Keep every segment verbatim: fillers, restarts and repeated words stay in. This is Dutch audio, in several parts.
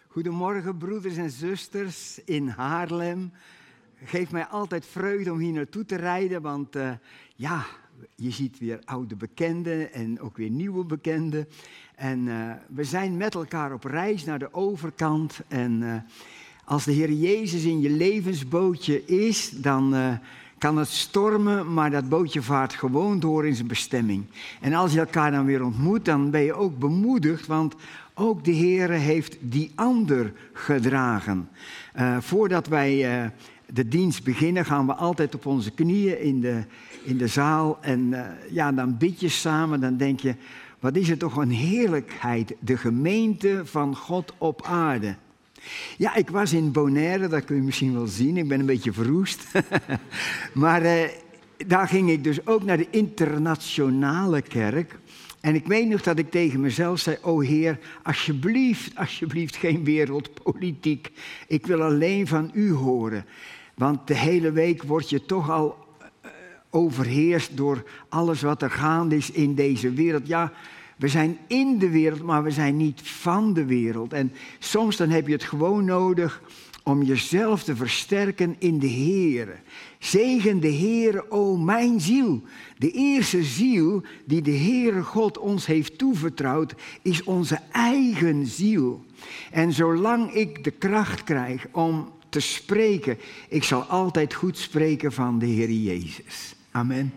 Goedemorgen, broeders en zusters in Haarlem. Geeft mij altijd vreugde om hier naartoe te rijden, want uh, ja, je ziet weer oude bekenden en ook weer nieuwe bekenden. En uh, we zijn met elkaar op reis naar de overkant. En uh, als de Heer Jezus in je levensbootje is, dan uh, kan het stormen, maar dat bootje vaart gewoon door in zijn bestemming. En als je elkaar dan weer ontmoet, dan ben je ook bemoedigd, want ook de Heer heeft die ander gedragen. Uh, voordat wij uh, de dienst beginnen, gaan we altijd op onze knieën in de, in de zaal. En uh, ja, dan bid je samen, dan denk je, wat is het toch een heerlijkheid, de gemeente van God op aarde. Ja, ik was in Bonaire, dat kun je misschien wel zien, ik ben een beetje verroest. maar uh, daar ging ik dus ook naar de internationale kerk. En ik weet nog dat ik tegen mezelf zei, o Heer, alsjeblieft, alsjeblieft geen wereldpolitiek. Ik wil alleen van u horen. Want de hele week word je toch al uh, overheerst door alles wat er gaande is in deze wereld. Ja, we zijn in de wereld, maar we zijn niet van de wereld. En soms dan heb je het gewoon nodig om jezelf te versterken in de Heere. Zegen de Heere, o mijn ziel. De eerste ziel die de Heere God ons heeft toevertrouwd, is onze eigen ziel. En zolang ik de kracht krijg om te spreken, ik zal altijd goed spreken van de Heer Jezus. Amen.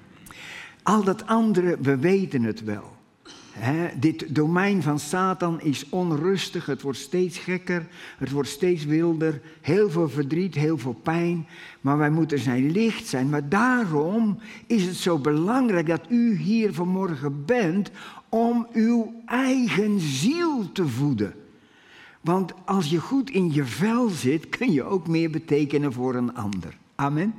Al dat andere, we weten het wel. He, dit domein van Satan is onrustig, het wordt steeds gekker, het wordt steeds wilder, heel veel verdriet, heel veel pijn, maar wij moeten zijn licht zijn. Maar daarom is het zo belangrijk dat u hier vanmorgen bent om uw eigen ziel te voeden. Want als je goed in je vel zit, kun je ook meer betekenen voor een ander. Amen.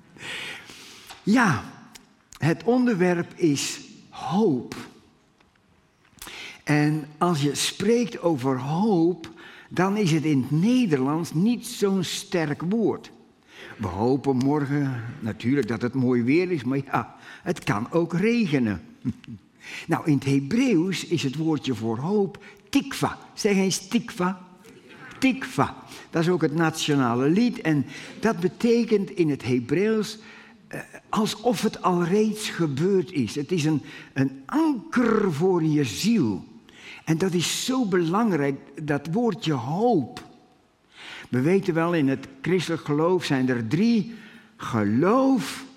Ja, het onderwerp is hoop. En als je spreekt over hoop, dan is het in het Nederlands niet zo'n sterk woord. We hopen morgen natuurlijk dat het mooi weer is, maar ja, het kan ook regenen. Nou, in het Hebreeuws is het woordje voor hoop tikva. Zeg eens tikva. Tikva. Dat is ook het nationale lied en dat betekent in het Hebreeuws uh, alsof het al reeds gebeurd is. Het is een, een anker voor je ziel. En dat is zo belangrijk, dat woordje hoop. We weten wel, in het christelijk geloof zijn er drie: geloof,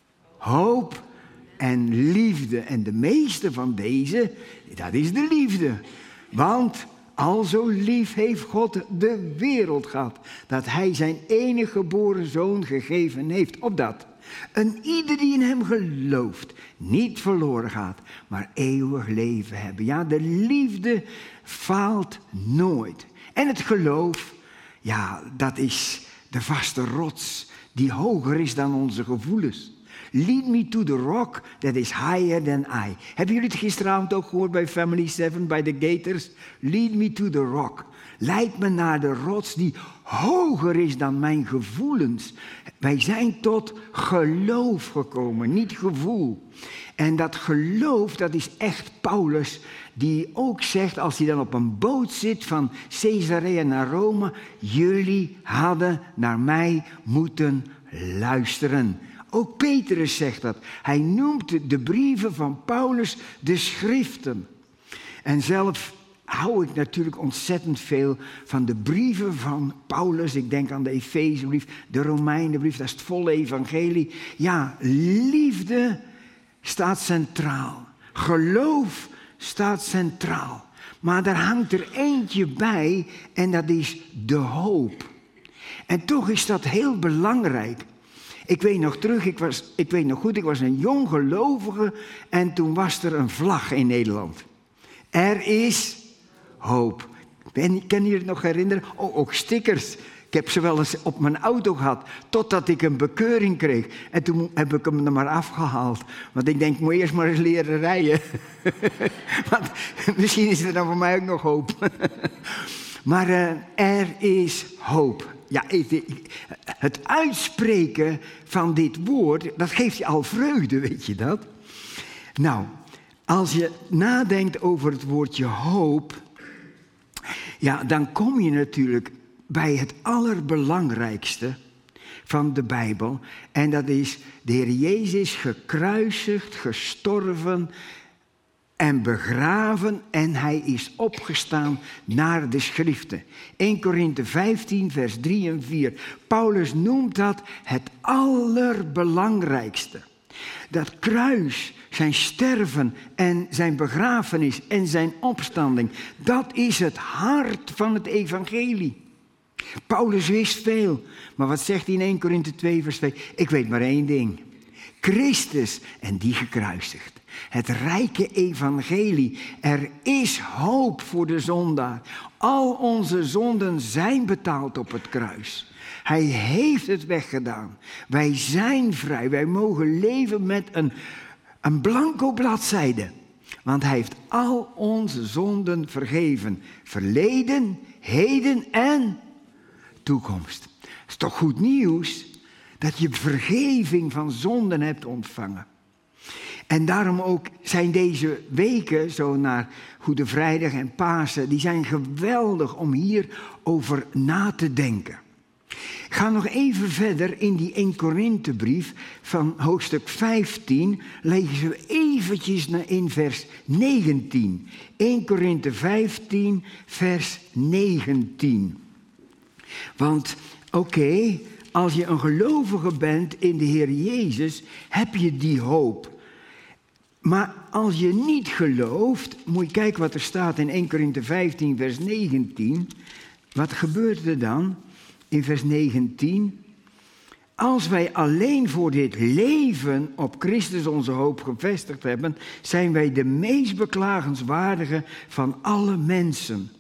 hoop en liefde. En de meeste van deze, dat is de liefde. Want al zo lief heeft God de wereld gehad, dat hij zijn enige geboren zoon gegeven heeft, opdat een ieder die in hem gelooft niet verloren gaat, maar eeuwig leven hebben. Ja, de liefde faalt nooit. En het geloof, ja, dat is de vaste rots die hoger is dan onze gevoelens. Lead me to the rock that is higher than I. Hebben jullie het gisteravond ook gehoord bij Family seven, bij de Gators? Lead me to the rock. Leid me naar de rots die hoger is dan mijn gevoelens. Wij zijn tot geloof gekomen, niet gevoel. En dat geloof, dat is echt Paulus, die ook zegt, als hij dan op een boot zit van Caesarea naar Rome, jullie hadden naar mij moeten luisteren. Ook Petrus zegt dat. Hij noemt de brieven van Paulus de schriften. En zelf hou ik natuurlijk ontzettend veel van de brieven van Paulus. Ik denk aan de Efezebrief, de Romeinenbrief, dat is het volle evangelie. Ja, liefde staat centraal. Geloof staat centraal. Maar daar hangt er eentje bij en dat is de hoop. En toch is dat heel belangrijk. Ik weet nog terug, ik, was, ik weet nog goed, ik was een jong gelovige en toen was er een vlag in Nederland. Er is hoop. Ken jullie het nog herinneren? Oh, ook stickers. Ik heb ze wel eens op mijn auto gehad, totdat ik een bekeuring kreeg. En toen heb ik hem er maar afgehaald. Want ik denk, ik moet eerst maar eens leren rijden. Want misschien is er dan voor mij ook nog hoop. Maar uh, er is hoop. Ja, het uitspreken van dit woord, dat geeft je al vreugde, weet je dat? Nou, als je nadenkt over het woordje hoop, Ja, dan kom je natuurlijk bij het allerbelangrijkste van de Bijbel. En dat is de Heer Jezus gekruisigd, gestorven en begraven. En hij is opgestaan naar de schriften. Eerste Korinthe vijftien, vers drie en vier. Paulus noemt dat het allerbelangrijkste. Dat kruis, zijn sterven en zijn begrafenis en zijn opstanding, dat is het hart van het evangelie. Paulus wist veel, maar wat zegt hij in Eerste Korinthe twee, vers twee? Ik weet maar één ding. Christus en die gekruisigd. Het rijke evangelie. Er is hoop voor de zondaar. Al onze zonden zijn betaald op het kruis. Hij heeft het weggedaan. Wij zijn vrij. Wij mogen leven met een, een blanco bladzijde. Want hij heeft al onze zonden vergeven. Verleden, heden en toekomst. Dat is toch goed nieuws? Dat je vergeving van zonden hebt ontvangen. En daarom ook zijn deze weken, zo naar Goede Vrijdag en Pasen, die zijn geweldig om hierover na te denken. Ik ga nog even verder in die Eerste Korinthebrief van hoofdstuk vijftien. Lezen we eventjes naar in vers negentien. Eerste Korinthe vijftien, vers negentien. Want oké, okay, als je een gelovige bent in de Heer Jezus, heb je die hoop. Maar als je niet gelooft, moet je kijken wat er staat in Eerste Korinthe vijftien, vers negentien. Wat gebeurt er dan in vers negentien? Als wij alleen voor dit leven op Christus onze hoop gevestigd hebben, zijn wij de meest beklagenswaardige van alle mensen.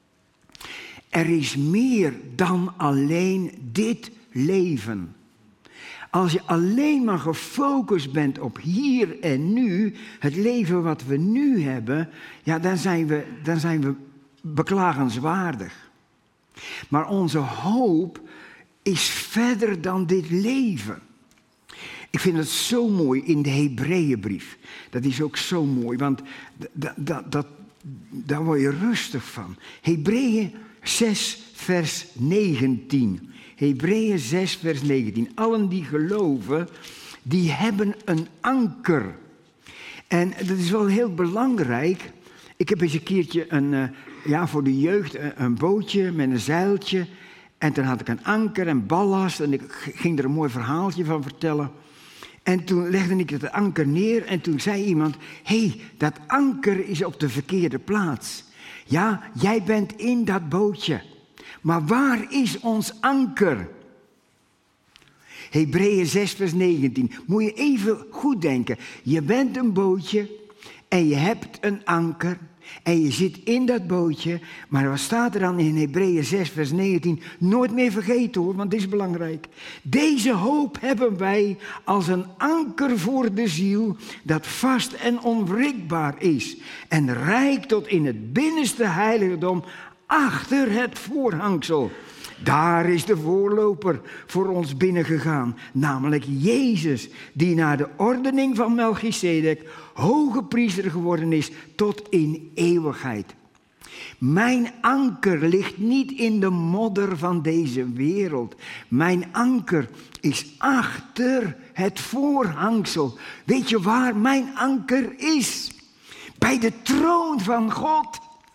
Er is meer dan alleen dit leven. Als je alleen maar gefocust bent op hier en nu, het leven wat we nu hebben, ja, dan zijn we, dan zijn we beklagenswaardig. Maar onze hoop is verder dan dit leven. Ik vind het zo mooi in de Hebreeënbrief. Dat is ook zo mooi, want dat, dat, dat, daar word je rustig van. Hebreeën zes, vers negentien. Hebreeën zes, vers negentien. Allen die geloven, die hebben een anker. En dat is wel heel belangrijk. Ik heb eens een keertje een, uh, ja, voor de jeugd een, een bootje met een zeiltje. En toen had ik een anker en ballast en ik ging er een mooi verhaaltje van vertellen. En toen legde ik het anker neer en toen zei iemand, hé, hey, dat anker is op de verkeerde plaats. Ja, jij bent in dat bootje. Maar waar is ons anker? Hebreeën zes, vers negentien. Moet je even goed denken. Je bent een bootje en je hebt een anker. En je zit in dat bootje. Maar wat staat er dan in Hebreeën zes, vers negentien? Nooit meer vergeten hoor, want dit is belangrijk. Deze hoop hebben wij als een anker voor de ziel, dat vast en onwrikbaar is. En reikt tot in het binnenste heiligdom, achter het voorhangsel. Daar is de voorloper voor ons binnengegaan, namelijk Jezus, die naar de ordening van Melchizedek hoge priester geworden is tot in eeuwigheid. Mijn anker ligt niet in de modder van deze wereld. Mijn anker is achter het voorhangsel. Weet je waar mijn anker is? Bij de troon van God.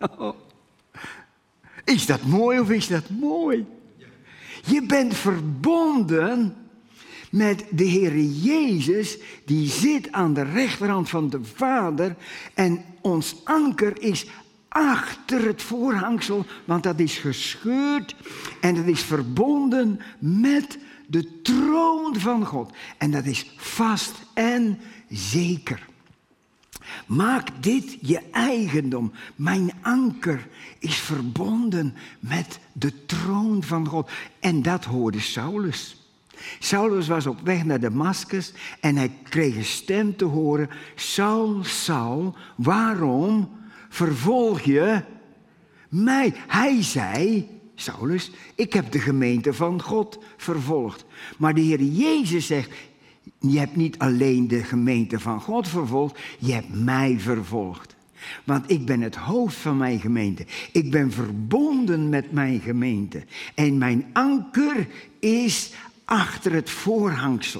Is dat mooi of is dat mooi? Je bent verbonden met de Heer Jezus, die zit aan de rechterhand van de Vader. En ons anker is achter het voorhangsel, want dat is gescheurd en dat is verbonden met de troon van God. En dat is vast en zeker. Maak dit je eigendom. Mijn anker is verbonden met de troon van God. En dat hoorde Saulus. Saulus was op weg naar Damaskus en hij kreeg een stem te horen. Saul, Saul, waarom vervolg je mij? Hij zei, Saulus, ik heb de gemeente van God vervolgd. Maar de Heer Jezus zegt, je hebt niet alleen de gemeente van God vervolgd, je hebt mij vervolgd. Want ik ben het hoofd van mijn gemeente. Ik ben verbonden met mijn gemeente. En mijn anker is achter het voorhangsel.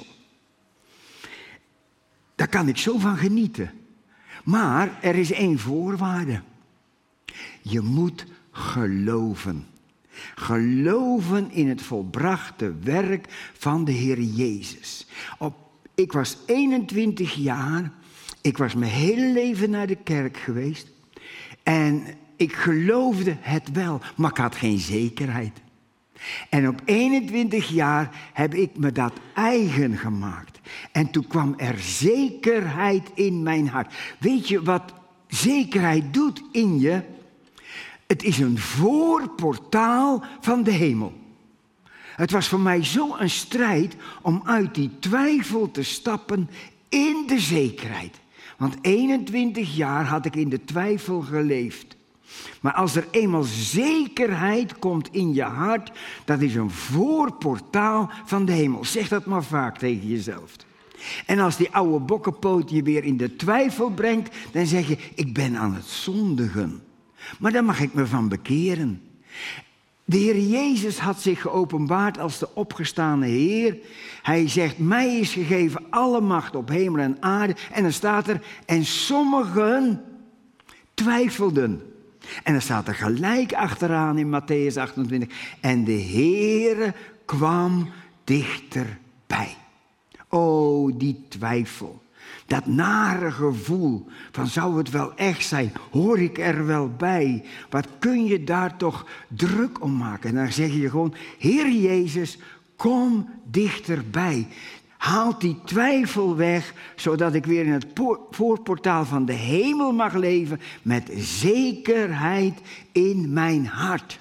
Daar kan ik zo van genieten. Maar er is één voorwaarde. Je moet geloven. Geloven in het volbrachte werk van de Heer Jezus. Op, ik was eenentwintig jaar. Ik was mijn hele leven naar de kerk geweest. En ik geloofde het wel, maar ik had geen zekerheid. En op eenentwintig jaar heb ik me dat eigen gemaakt. En toen kwam er zekerheid in mijn hart. Weet je wat zekerheid doet in je? Het is een voorportaal van de hemel. Het was voor mij zo'n strijd om uit die twijfel te stappen in de zekerheid. Want eenentwintig jaar had ik in de twijfel geleefd. Maar als er eenmaal zekerheid komt in je hart, dat is een voorportaal van de hemel. Zeg dat maar vaak tegen jezelf. En als die oude bokkenpoot je weer in de twijfel brengt, dan zeg je, ik ben aan het zondigen. Maar daar mag ik me van bekeren. De Heer Jezus had zich geopenbaard als de opgestane Heer. Hij zegt, mij is gegeven alle macht op hemel en aarde. En dan staat er, en sommigen twijfelden. En dan staat er gelijk achteraan in Matthäus achtentwintig. En de Heere kwam dichterbij. O, die twijfel. Dat nare gevoel van zou het wel echt zijn? Hoor ik er wel bij? Wat kun je daar toch druk om maken? En dan zeg je gewoon, Heer Jezus, kom dichterbij. Haal die twijfel weg, zodat ik weer in het voorportaal van de hemel mag leven met zekerheid in mijn hart.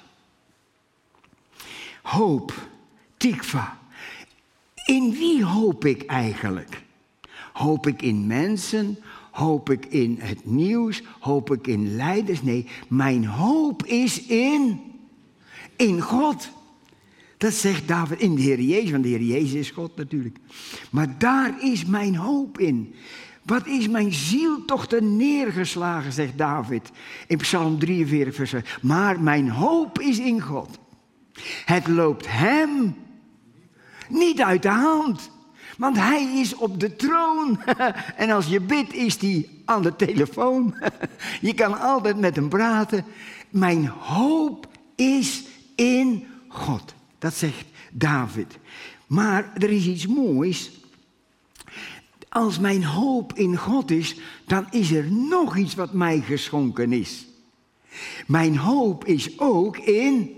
Hoop, tikva. In wie hoop ik eigenlijk? Hoop ik in mensen? Hoop ik in het nieuws? Hoop ik in leiders? Nee, mijn hoop is in, in God. Dat zegt David in de Heer Jezus, want de Heer Jezus is God natuurlijk. Maar daar is mijn hoop in. Wat is mijn ziel toch te neergeslagen, zegt David in Psalm drieënveertig, vers vijf. Maar mijn hoop is in God. Het loopt hem niet uit de hand. Want hij is op de troon. En als je bidt, is hij aan de telefoon. Je kan altijd met hem praten. Mijn hoop is in God. Dat zegt David. Maar er is iets moois. Als mijn hoop in God is, dan is er nog iets wat mij geschonken is. Mijn hoop is ook in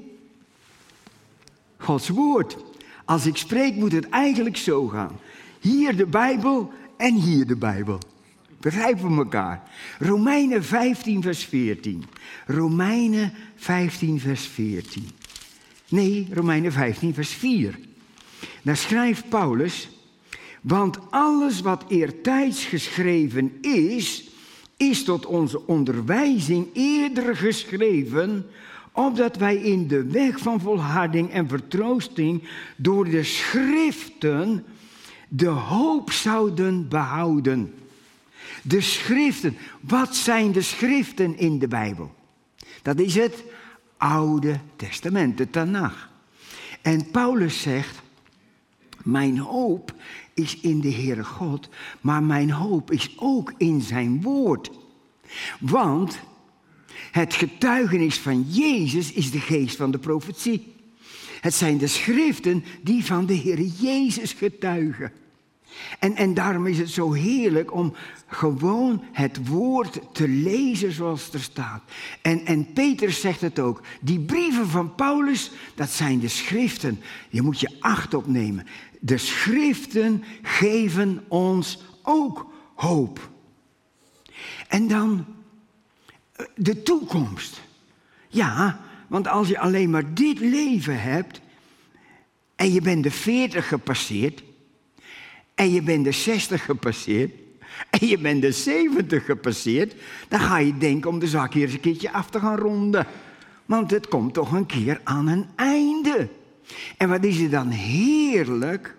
Gods woord. Als ik spreek, moet het eigenlijk zo gaan. Hier de Bijbel en hier de Bijbel. Begrijpen we elkaar? Romeinen vijftien, vers veertien. Romeinen vijftien, vers veertien. Nee, Romeinen vijftien, vers vier. Daar schrijft Paulus, want alles wat eertijds geschreven is, is tot onze onderwijzing eerder geschreven, opdat wij in de weg van volharding en vertroosting door de schriften de hoop zouden behouden. De schriften. Wat zijn de schriften in de Bijbel? Dat is het Oude Testament, de Tanach. En Paulus zegt, mijn hoop is in de Heere God, maar mijn hoop is ook in zijn woord. Want het getuigenis van Jezus is de geest van de profetie. Het zijn de schriften die van de Heer Jezus getuigen. En, en daarom is het zo heerlijk om gewoon het woord te lezen zoals er staat. En, en Petrus zegt het ook. Die brieven van Paulus, dat zijn de schriften. Je moet je acht opnemen. De schriften geven ons ook hoop. En dan de toekomst. Ja, want als je alleen maar dit leven hebt en je bent de veertig gepasseerd en je bent de zestig gepasseerd en je bent de zeventig gepasseerd, dan ga je denken om de zaak hier eens een keertje af te gaan ronden. Want het komt toch een keer aan een einde. En wat is het dan heerlijk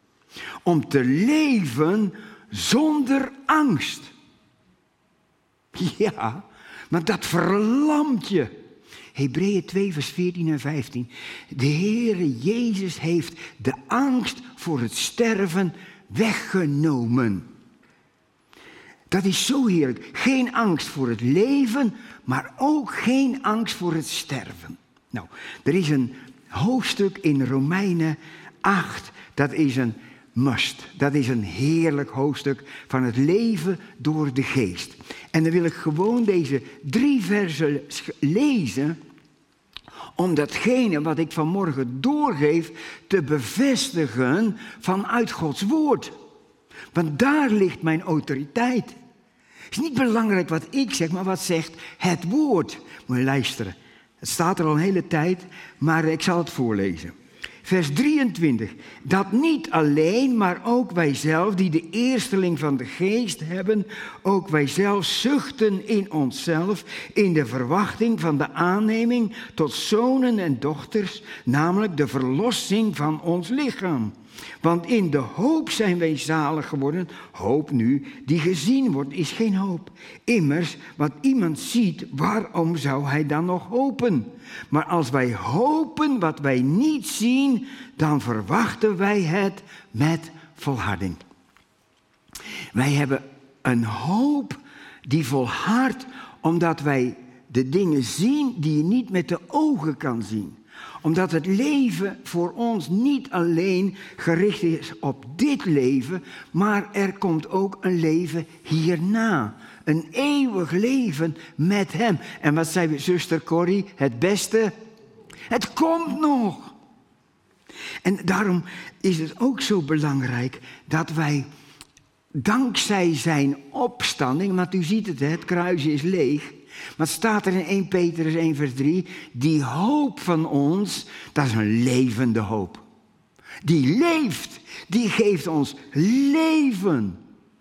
om te leven zonder angst. Ja, maar dat verlamt je. Hebreeën twee, vers veertien en vijftien. De Heere Jezus heeft de angst voor het sterven weggenomen. Dat is zo heerlijk. Geen angst voor het leven, maar ook geen angst voor het sterven. Nou, er is een hoofdstuk in Romeinen acht, dat is een must. Dat is een heerlijk hoofdstuk van het leven door de geest. En dan wil ik gewoon deze drie versen lezen, om datgene wat ik vanmorgen doorgeef te bevestigen vanuit Gods woord. Want daar ligt mijn autoriteit. Het is niet belangrijk wat ik zeg, maar wat zegt het woord. Moet je luisteren. Het staat er al een hele tijd, maar ik zal het voorlezen. Vers drieëntwintig. Dat niet alleen, maar ook wij zelf, die de eersteling van de geest hebben, ook wij zelf zuchten in onszelf, in de verwachting van de aanneming tot zonen en dochters, namelijk de verlossing van ons lichaam. Want in de hoop zijn wij zalig geworden. Hoop nu, die gezien wordt, is geen hoop. Immers, wat iemand ziet, waarom zou hij dan nog hopen? Maar als wij hopen wat wij niet zien, dan verwachten wij het met volharding. Wij hebben een hoop die volhardt, omdat wij de dingen zien die je niet met de ogen kan zien. Omdat het leven voor ons niet alleen gericht is op dit leven, maar er komt ook een leven hierna. Een eeuwig leven met hem. En wat zei zuster Corrie? Het beste? Het komt nog. En daarom is het ook zo belangrijk dat wij dankzij zijn opstanding, want u ziet het, het kruisje is leeg. Maar het staat er in Eerste Petrus één vers drie, die hoop van ons, dat is een levende hoop. Die leeft, die geeft ons leven.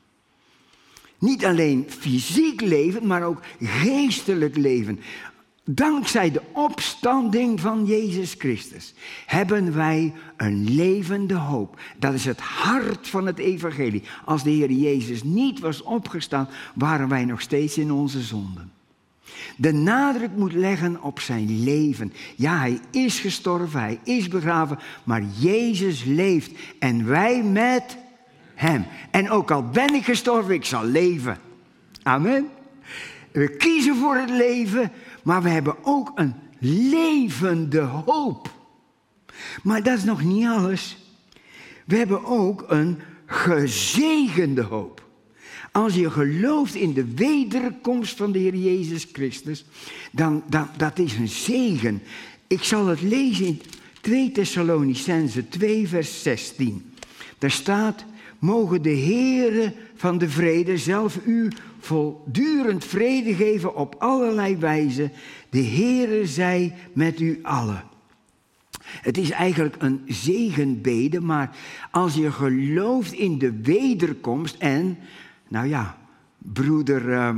Niet alleen fysiek leven, maar ook geestelijk leven. Dankzij de opstanding van Jezus Christus hebben wij een levende hoop. Dat is het hart van het evangelie. Als de Heer Jezus niet was opgestaan, waren wij nog steeds in onze zonden. De nadruk moet leggen op zijn leven. Ja, hij is gestorven, hij is begraven, maar Jezus leeft en wij met hem. En ook al ben ik gestorven, ik zal leven. Amen. We kiezen voor het leven, maar we hebben ook een levende hoop. Maar dat is nog niet alles. We hebben ook een gezegende hoop. Als je gelooft in de wederkomst van de Heer Jezus Christus, dan, dan dat is een zegen. Ik zal het lezen in twee Thessalonicenzen twee vers zestien. Daar staat, mogen de Heere van de vrede zelf u voortdurend vrede geven op allerlei wijze. De Heere zij met u allen. Het is eigenlijk een zegenbede, maar als je gelooft in de wederkomst en, nou ja, broeder, um,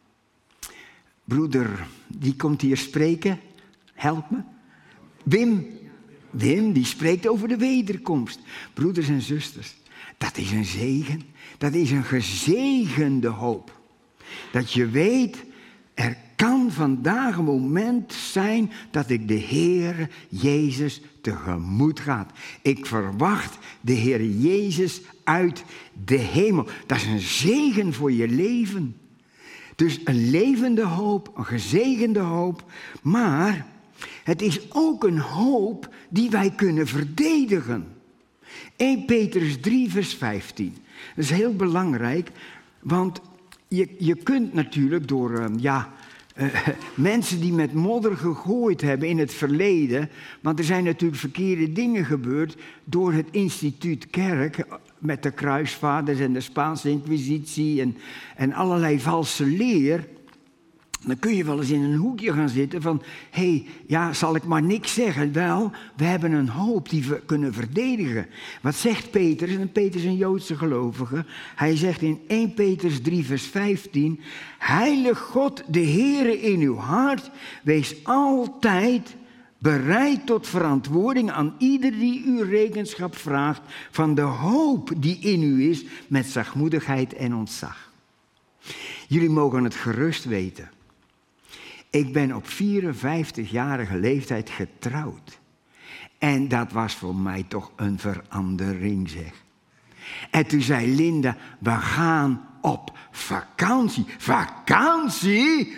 broeder, die komt hier spreken, help me. Wim, Wim, die spreekt over de wederkomst. Broeders en zusters, dat is een zegen, dat is een gezegende hoop. Dat je weet, er kan vandaag een moment zijn dat ik de Heer Jezus tegemoet ga. Ik verwacht de Heer Jezus uit de hemel. Dat is een zegen voor je leven. Dus een levende hoop, een gezegende hoop. Maar het is ook een hoop die wij kunnen verdedigen. Eerste Petrus drie vers vijftien. Dat is heel belangrijk, want je, je kunt natuurlijk door, uh, ja, uh, mensen die met modder gegooid hebben in het verleden, want er zijn natuurlijk verkeerde dingen gebeurd door het instituut kerk, met de kruisvaders en de Spaanse inquisitie en, en allerlei valse leer. Dan kun je wel eens in een hoekje gaan zitten van, hé, hey, ja, zal ik maar niks zeggen? Wel, we hebben een hoop die we kunnen verdedigen. Wat zegt Petrus? En Petrus is een Joodse gelovige. Hij zegt in Eerste Petrus drie vers vijftien, heilig God, de Heere in uw hart, wees altijd bereid tot verantwoording aan ieder die u rekenschap vraagt van de hoop die in u is met zachtmoedigheid en ontzag. Jullie mogen het gerust weten. Ik ben op vierenvijftigjarige leeftijd getrouwd. En dat was voor mij toch een verandering, zeg. En toen zei Linda, we gaan op vakantie. Vakantie?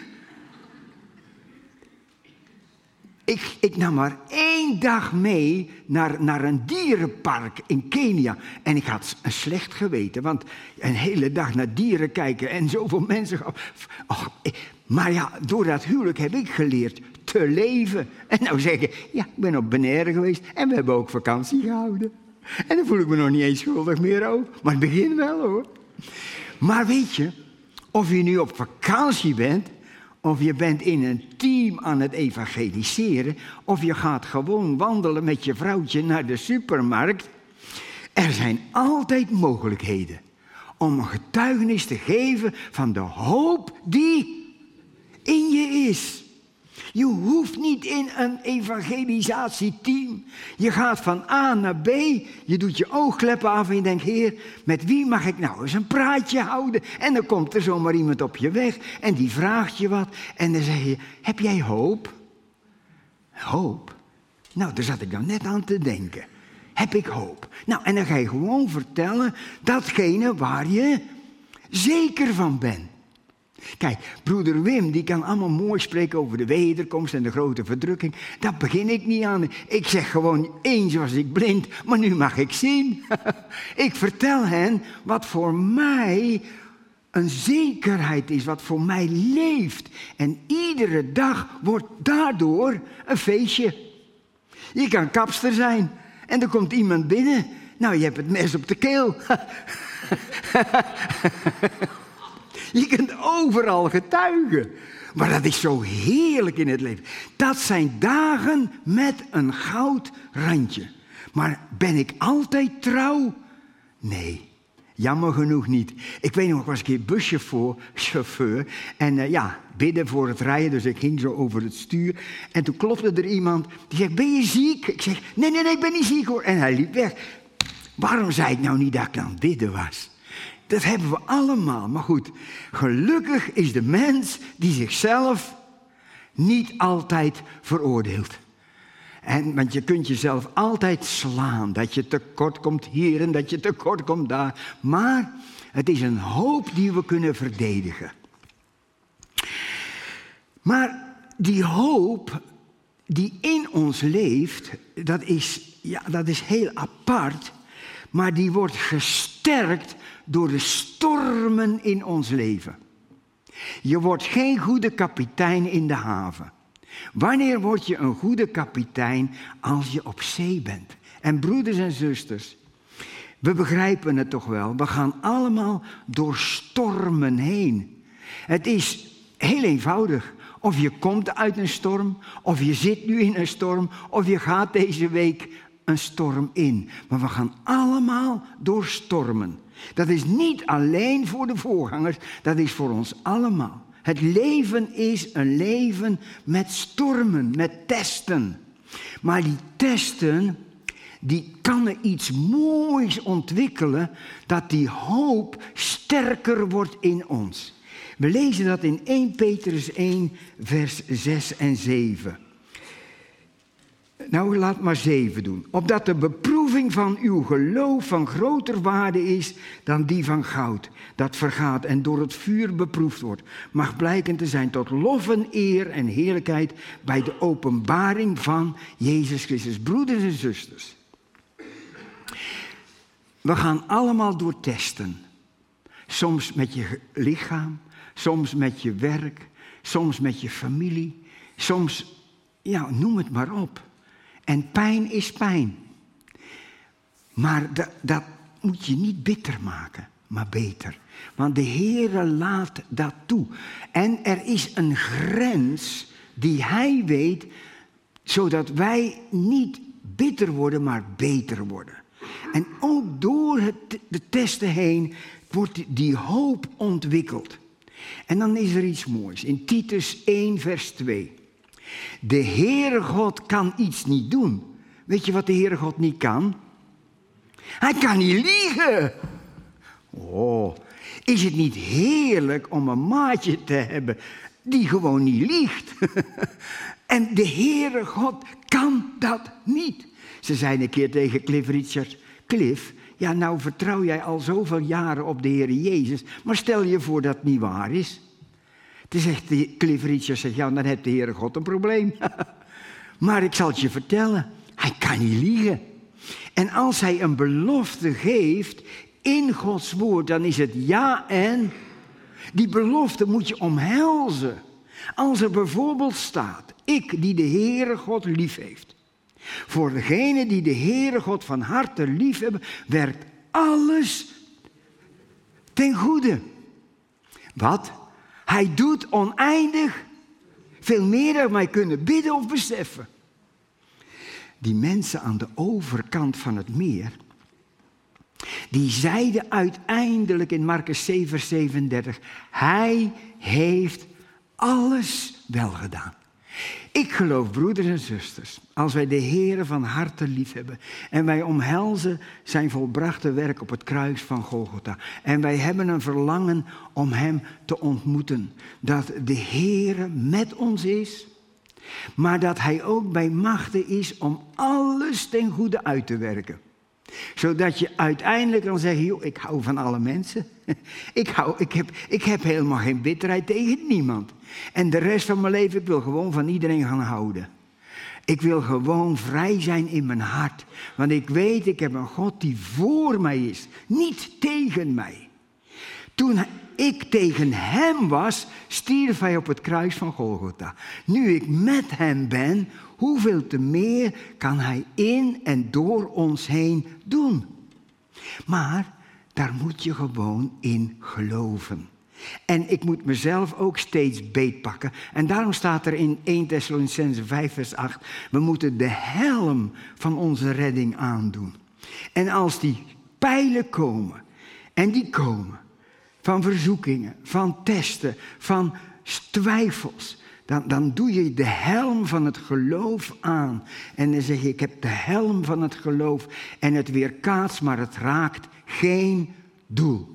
Ik, ik nam maar één dag mee naar, naar een dierenpark in Kenia. En ik had een slecht geweten, want een hele dag naar dieren kijken en zoveel mensen. Oh, maar ja, door dat huwelijk heb ik geleerd te leven. En nou zeggen, ja, ik ben op Bonaire geweest en we hebben ook vakantie gehouden. En dan voel ik me nog niet eens schuldig meer over. Maar het begin wel, hoor. Maar weet je, of je nu op vakantie bent, of je bent in een team aan het evangeliseren, of je gaat gewoon wandelen met je vrouwtje naar de supermarkt. Er zijn altijd mogelijkheden om een getuigenis te geven van de hoop die in je is. Je hoeft niet in een evangelisatieteam. Je gaat van A naar B, je doet je oogkleppen af en je denkt, Heer, met wie mag ik nou eens een praatje houden? En dan komt er zomaar iemand op je weg en die vraagt je wat. En dan zeg je, heb jij hoop? Hoop? Nou, daar zat ik dan net aan te denken. Heb ik hoop? Nou, en dan ga je gewoon vertellen datgene waar je zeker van bent. Kijk, broeder Wim, die kan allemaal mooi spreken over de wederkomst en de grote verdrukking. Daar begin ik niet aan. Ik zeg gewoon, eens was ik blind, maar nu mag ik zien. Ik vertel hen wat voor mij een zekerheid is, wat voor mij leeft. En iedere dag wordt daardoor een feestje. Je kan kapster zijn en er komt iemand binnen. Nou, je hebt het mes op de keel. Je kunt overal getuigen. Maar dat is zo heerlijk in het leven. Dat zijn dagen met een goud randje. Maar ben ik altijd trouw? Nee, jammer genoeg niet. Ik weet nog, ik was een keer buschauffeur. Chauffeur, en uh, ja, bidden voor het rijden. Dus ik ging zo over het stuur. En toen klopte er iemand. Die zegt, ben je ziek? Ik zeg, nee, nee, nee, ik ben niet ziek hoor. En hij liep weg. Waarom zei ik nou niet dat ik aan het bidden was? Dat hebben we allemaal. Maar goed, gelukkig is de mens die zichzelf niet altijd veroordeelt. En, want je kunt jezelf altijd slaan. Dat je tekort komt hier en dat je tekort komt daar. Maar het is een hoop die we kunnen verdedigen. Maar die hoop die in ons leeft, dat is, ja, dat is heel apart. Maar die wordt gesterkt door de stormen in ons leven. Je wordt geen goede kapitein in de haven. Wanneer word je een goede kapitein? Als je op zee bent. En broeders en zusters, we begrijpen het toch wel. We gaan allemaal door stormen heen. Het is heel eenvoudig. Of je komt uit een storm, of je zit nu in een storm, of je gaat deze week een storm in. Maar we gaan allemaal door stormen. Dat is niet alleen voor de voorgangers, dat is voor ons allemaal. Het leven is een leven met stormen, met testen. Maar die testen, die kan iets moois ontwikkelen, dat die hoop sterker wordt in ons. We lezen dat in eerste Petrus één, vers zes en zeven. Nou, laat maar zeven doen. Opdat de beproeving van uw geloof van groter waarde is dan die van goud, dat vergaat en door het vuur beproefd wordt, mag blijken te zijn tot lof en eer en heerlijkheid bij de openbaring van Jezus Christus. Broeders en zusters, we gaan allemaal door testen. Soms met je lichaam, soms met je werk, soms met je familie, soms, ja, noem het maar op. En pijn is pijn. Maar dat, dat moet je niet bitter maken, maar beter. Want de Heere laat dat toe. En er is een grens die Hij weet, zodat wij niet bitter worden, maar beter worden. En ook door het, de testen heen wordt die hoop ontwikkeld. En dan is er iets moois. In Titus één, vers twee. De Heere God kan iets niet doen. Weet je wat de Heere God niet kan? Hij kan niet liegen. Oh, Is het niet heerlijk om een maatje te hebben die gewoon niet liegt? En de Heere God kan dat niet. Ze zei een keer tegen Cliff Richard: Cliff, ja, nou vertrouw jij al zoveel jaren op de Heere Jezus, maar stel je voor dat het niet waar is. Toen zegt Cliff Richard, zegt, ja, dan heeft de Heere God een probleem. Maar ik zal het je vertellen, hij kan niet liegen. En als hij een belofte geeft in Gods woord, dan is het ja en. Die belofte moet je omhelzen. Als er bijvoorbeeld staat, ik die de Heere God lief heeft. Voor degene die de Heere God van harte lief hebben, werkt alles ten goede. Wat? Hij doet oneindig veel meer dan wij kunnen bidden of beseffen. Die mensen aan de overkant van het meer, die zeiden uiteindelijk in Markus zeven, vers zevenendertig, hij heeft alles wel gedaan. Ik geloof, broeders en zusters, als wij de Heere van harte lief hebben en wij omhelzen zijn volbrachte werk op het kruis van Golgotha en wij hebben een verlangen om hem te ontmoeten, dat de Heere met ons is, maar dat hij ook bij machte is om alles ten goede uit te werken. Zodat je uiteindelijk kan zeggen, joh, ik hou van alle mensen. Ik, hou, ik, heb, ik heb helemaal geen bitterheid tegen niemand. En de rest van mijn leven, ik wil gewoon van iedereen gaan houden. Ik wil gewoon vrij zijn in mijn hart. Want ik weet, ik heb een God die voor mij is, niet tegen mij. Toen ik tegen hem was, stierf hij op het kruis van Golgotha. Nu ik met hem ben, hoeveel te meer kan hij in en door ons heen doen. Maar daar moet je gewoon in geloven. En ik moet mezelf ook steeds beetpakken. En daarom staat er in eerste Thessalonicenzen vijf vers acht... we moeten de helm van onze redding aandoen. En als die pijlen komen, en die komen van verzoekingen, van testen, van twijfels, Dan, dan doe je de helm van het geloof aan. En dan zeg je, ik heb de helm van het geloof en het weerkaatst, maar het raakt geen doel.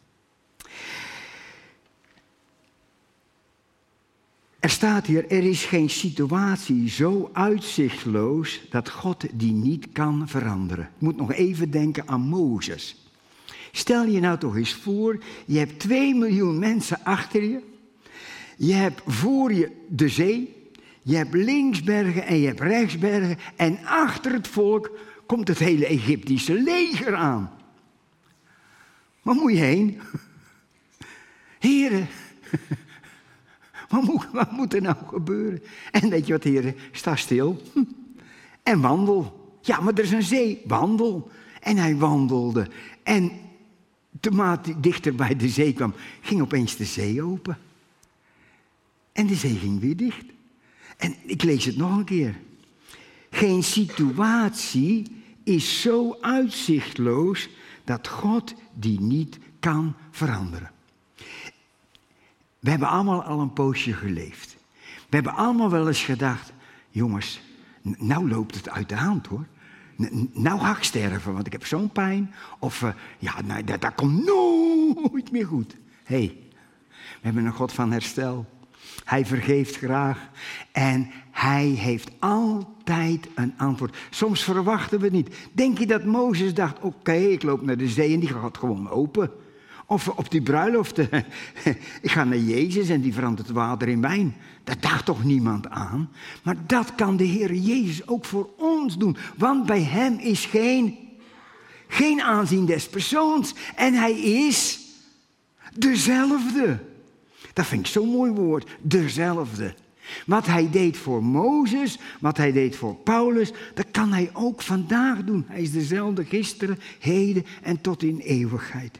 Er staat hier, er is geen situatie zo uitzichtloos dat God die niet kan veranderen. Ik moet nog even denken aan Mozes. Stel je nou toch eens voor, je hebt twee miljoen mensen achter je. Je hebt voor je de zee, je hebt linksbergen en je hebt rechtsbergen. En achter het volk komt het hele Egyptische leger aan. Waar moet je heen? Heren, wat moet, wat moet er nou gebeuren? En weet je wat, heren, sta stil en wandel. Ja, maar er is een zee, wandel. En hij wandelde. En toen hij dichter bij de zee kwam, ging opeens de zee open. En de zee ging weer dicht. En ik lees het nog een keer. Geen situatie is zo uitzichtloos dat God die niet kan veranderen. We hebben allemaal al een poosje geleefd. We hebben allemaal wel eens gedacht, jongens, nou loopt het uit de hand hoor. Nou ga ik sterven, want ik heb zo'n pijn. Of, uh, ja, nou, dat, dat komt nooit meer goed. Hé, hey, we hebben een God van herstel. Hij vergeeft graag en hij heeft altijd een antwoord. Soms verwachten we het niet. Denk je dat Mozes dacht, oké, okay, ik loop naar de zee en die gaat gewoon open. Of op die bruiloft, ik ga naar Jezus en die verandert het water in wijn. Daar dacht toch niemand aan. Maar dat kan de Heer Jezus ook voor ons doen. Want bij hem is geen, geen aanzien des persoons. En hij is dezelfde. Dat vind ik zo'n mooi woord, dezelfde. Wat hij deed voor Mozes, wat hij deed voor Paulus, dat kan hij ook vandaag doen. Hij is dezelfde gisteren, heden en tot in eeuwigheid.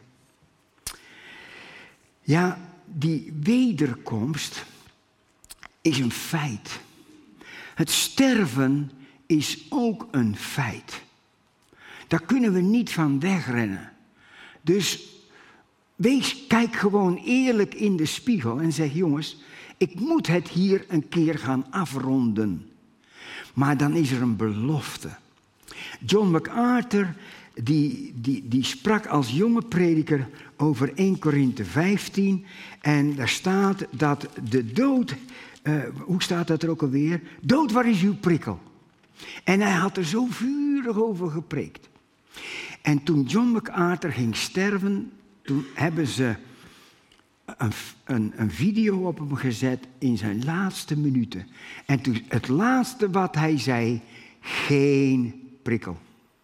Ja, die wederkomst is een feit. Het sterven is ook een feit. Daar kunnen we niet van wegrennen. Dus wees, kijk gewoon eerlijk in de spiegel en zeg, jongens, ik moet het hier een keer gaan afronden. Maar dan is er een belofte. John MacArthur, die, die, die sprak als jonge prediker over Eerste Korinthe vijftien. En daar staat dat de dood, uh, hoe staat dat er ook alweer? Dood, waar is uw prikkel? En hij had er zo vurig over gepreekt. En toen John MacArthur ging sterven, toen hebben ze een, een, een video op hem gezet in zijn laatste minuten. En toen het laatste wat hij zei, geen prikkel.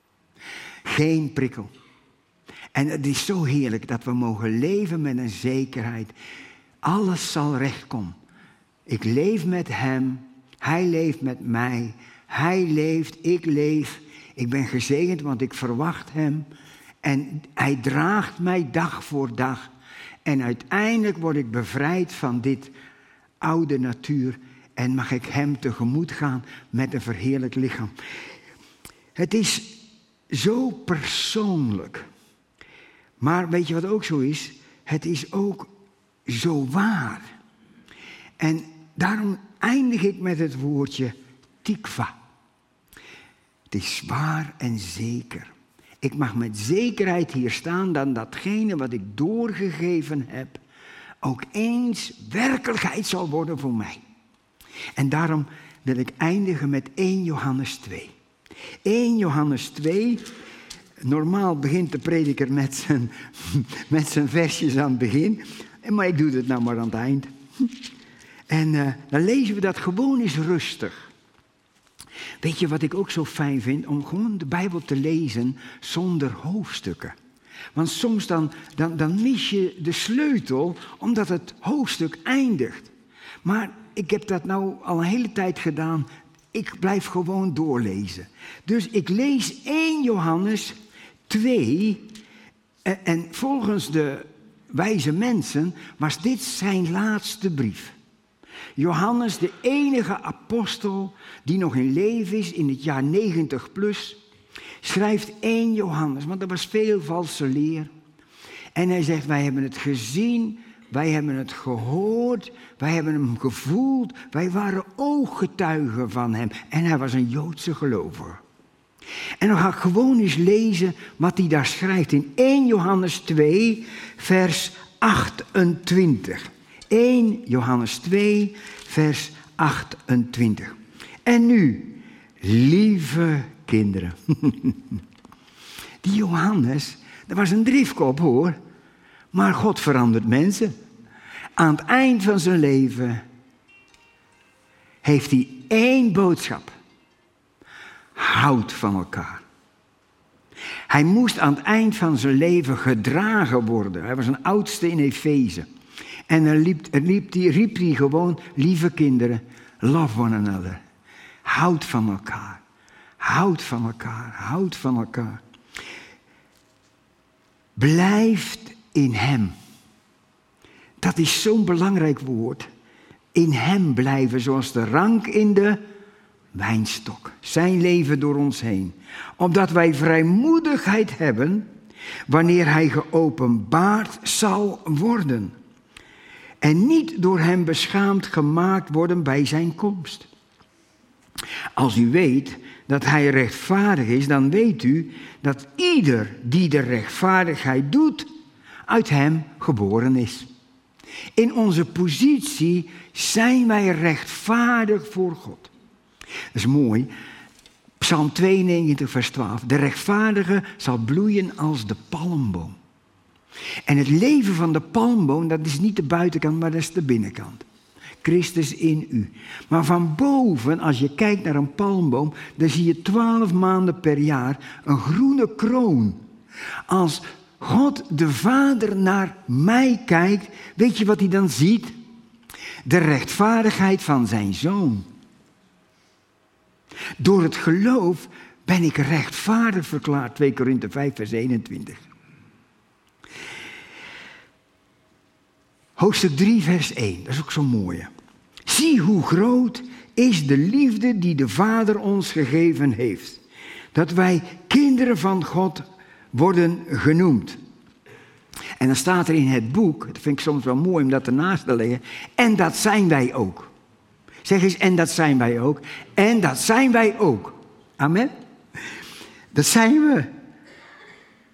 Geen prikkel. En het is zo heerlijk dat we mogen leven met een zekerheid. Alles zal recht komen. Ik leef met hem, hij leeft met mij. Hij leeft, ik leef. Ik ben gezegend, want ik verwacht hem. En hij draagt mij dag voor dag. En uiteindelijk word ik bevrijd van dit oude natuur. En mag ik hem tegemoet gaan met een verheerlijk lichaam. Het is zo persoonlijk. Maar weet je wat ook zo is? Het is ook zo waar. En daarom eindig ik met het woordje tikva. Het is waar en zeker. Ik mag met zekerheid hier staan dat datgene wat ik doorgegeven heb ook eens werkelijkheid zal worden voor mij. En daarom wil ik eindigen met Eerste Johannes twee. Eerste Johannes twee, normaal begint de prediker met zijn, met zijn versjes aan het begin, maar ik doe het nou maar aan het eind. En uh, dan lezen we dat gewoon eens rustig. Weet je wat ik ook zo fijn vind? Om gewoon de Bijbel te lezen zonder hoofdstukken. Want soms dan, dan, dan mis je de sleutel omdat het hoofdstuk eindigt. Maar ik heb dat nou al een hele tijd gedaan. Ik blijf gewoon doorlezen. Dus ik lees Eerste Johannes twee. En, en volgens de wijze mensen was dit zijn laatste brief. Johannes, de enige apostel die nog in leven is in het jaar negentig plus, schrijft Eerste Johannes, want er was veel valse leer. En hij zegt, wij hebben het gezien, wij hebben het gehoord, wij hebben hem gevoeld, wij waren ooggetuigen van hem. En hij was een Joodse gelovige. En dan ga ik gewoon eens lezen wat hij daar schrijft in Eerste Johannes twee, vers achtentwintig. Eerste Johannes twee, vers achtentwintig. En nu, lieve kinderen. Die Johannes, dat was een driftkop hoor. Maar God verandert mensen. Aan het eind van zijn leven heeft hij één boodschap. Houd van elkaar. Hij moest aan het eind van zijn leven gedragen worden. Hij was een oudste in Efeze. En dan liep, liep die, riep hij gewoon, lieve kinderen, love one another. Houd van elkaar. Houd van elkaar. Houd van elkaar. Blijft in hem. Dat is zo'n belangrijk woord. In hem blijven zoals de rank in de wijnstok. Zijn leven door ons heen. Opdat wij vrijmoedigheid hebben wanneer hij geopenbaard zal worden. En niet door hem beschaamd gemaakt worden bij zijn komst. Als u weet dat hij rechtvaardig is, dan weet u dat ieder die de rechtvaardigheid doet, uit hem geboren is. In onze positie zijn wij rechtvaardig voor God. Dat is mooi. Psalm tweeënnegentig, vers twaalf. De rechtvaardige zal bloeien als de palmboom. En het leven van de palmboom, dat is niet de buitenkant, maar dat is de binnenkant. Christus in u. Maar van boven, als je kijkt naar een palmboom, dan zie je twaalf maanden per jaar een groene kroon. Als God de Vader naar mij kijkt, weet je wat hij dan ziet? De rechtvaardigheid van zijn Zoon. Door het geloof ben ik rechtvaardig verklaard, twee Korinthe vijf, vers eenentwintig. Hoofdstuk drie, vers één, dat is ook zo'n mooie. Zie hoe groot is de liefde die de Vader ons gegeven heeft. Dat wij kinderen van God worden genoemd. En dan staat er in het boek, dat vind ik soms wel mooi om dat ernaast te leggen. En dat zijn wij ook. Zeg eens, en dat zijn wij ook. En dat zijn wij ook. Amen. Dat zijn we.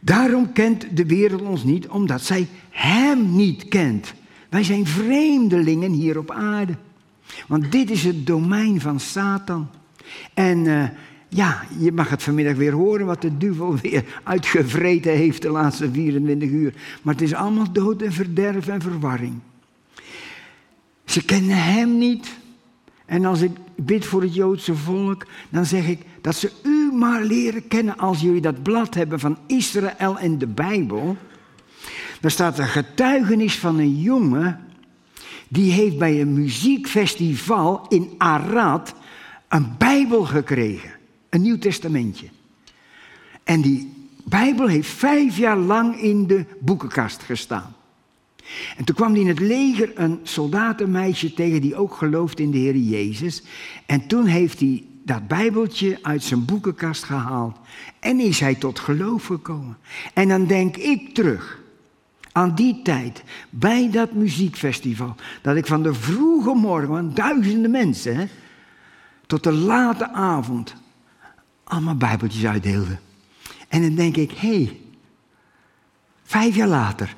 Daarom kent de wereld ons niet, omdat zij hem niet kent. Wij zijn vreemdelingen hier op aarde. Want dit is het domein van Satan. En uh, ja, je mag het vanmiddag weer horen wat de duivel weer uitgevreten heeft de laatste vierentwintig uur. Maar het is allemaal dood en verderf en verwarring. Ze kennen hem niet. En als ik bid voor het Joodse volk, dan zeg ik dat ze u maar leren kennen. Als jullie dat blad hebben van Israël en de Bijbel, daar staat een getuigenis van een jongen, die heeft bij een muziekfestival in Arad een Bijbel gekregen. Een Nieuw Testamentje. En die Bijbel heeft vijf jaar lang in de boekenkast gestaan. En toen kwam hij in het leger een soldatenmeisje tegen die ook gelooft in de Heer Jezus. En toen heeft hij dat Bijbeltje uit zijn boekenkast gehaald. En is hij tot geloof gekomen. En dan denk ik terug aan die tijd, bij dat muziekfestival, dat ik van de vroege morgen, want duizenden mensen, hè, tot de late avond, allemaal Bijbeltjes uitdeelde. En dan denk ik, hé, hey, vijf jaar later,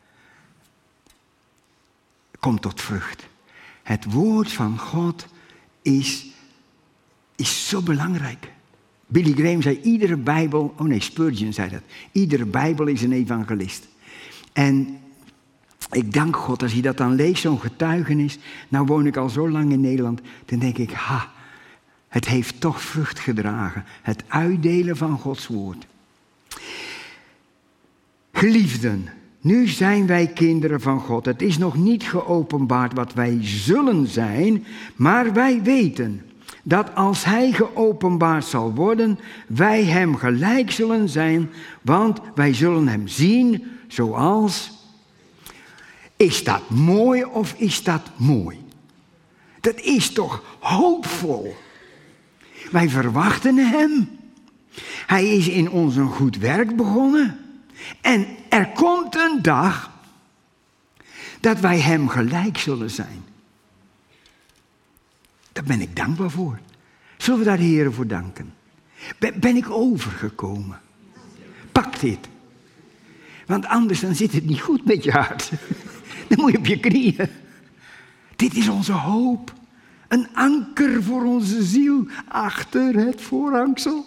komt tot vrucht. Het woord van God is, is zo belangrijk. Billy Graham zei, iedere Bijbel, oh nee, Spurgeon zei dat, iedere Bijbel is een evangelist. En ik dank God, als je dat dan leest, zo'n getuigenis, nou woon ik al zo lang in Nederland, dan denk ik, ha, het heeft toch vrucht gedragen. Het uitdelen van Gods woord. Geliefden, nu zijn wij kinderen van God. Het is nog niet geopenbaard wat wij zullen zijn, maar wij weten dat als hij geopenbaard zal worden, wij hem gelijk zullen zijn, want wij zullen hem zien zoals... Is dat mooi of is dat mooi? Dat is toch hoopvol? Wij verwachten hem. Hij is in ons een goed werk begonnen. En er komt een dag dat wij hem gelijk zullen zijn. Daar ben ik dankbaar voor. Zullen we daar de Heer voor danken? Ben, ben ik overgekomen? Pak dit. Want anders dan zit het niet goed met je hart. Dan moet je op je knieën. Dit is onze hoop. Een anker voor onze ziel achter het voorhangsel.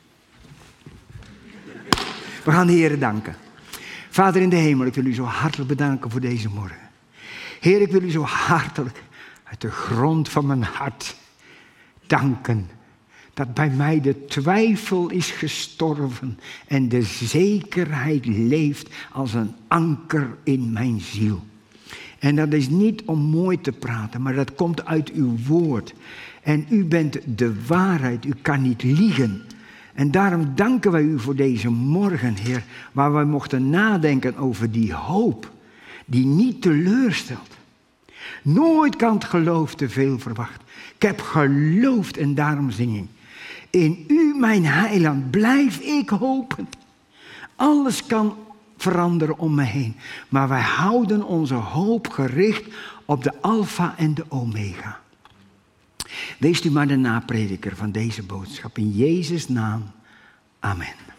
We gaan de Heer danken. Vader in de hemel, ik wil u zo hartelijk bedanken voor deze morgen. Heer, ik wil u zo hartelijk uit de grond van mijn hart danken. Dat bij mij de twijfel is gestorven en de zekerheid leeft als een anker in mijn ziel. En dat is niet om mooi te praten, maar dat komt uit uw woord. En u bent de waarheid, u kan niet liegen. En daarom danken wij u voor deze morgen, Heer, waar wij mochten nadenken over die hoop die niet teleurstelt. Nooit kan het geloof te veel verwachten. Ik heb geloofd en daarom zing ik. In u, mijn heiland, blijf ik hopen. Alles kan veranderen om me heen. Maar wij houden onze hoop gericht op de alfa en de omega. Wees u maar de naprediker van deze boodschap. In Jezus' naam. Amen.